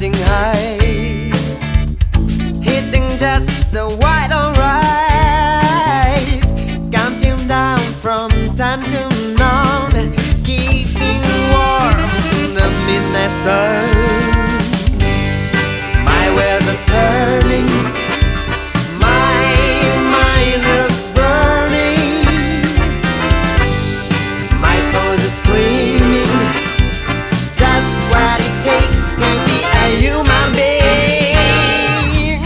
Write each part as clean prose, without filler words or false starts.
getting high, hitting just the white on rise, counting down from 10 to 9, keeping warm in the midnight sun. My wheels are turning, my mind is burning, my soul is screaming, just what it takes to be a human being.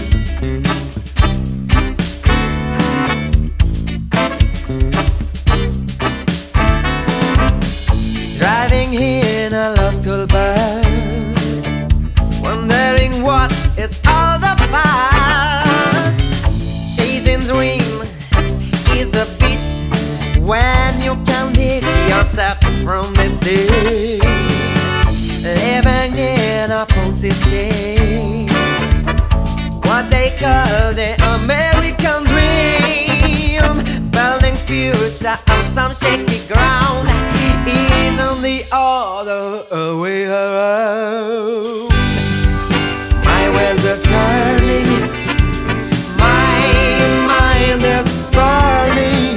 Driving in a lost school bus, wondering what it's all about. Chasing dream is a bitch when you can't dig yourself from this day. Living in a Ponzi scheme, what they call the American dream. Building future on some shaky ground isn't the other way around. My wheels are turning, my mind is burning,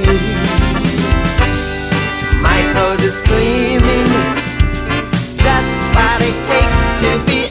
my soul is screaming, just what it takes to be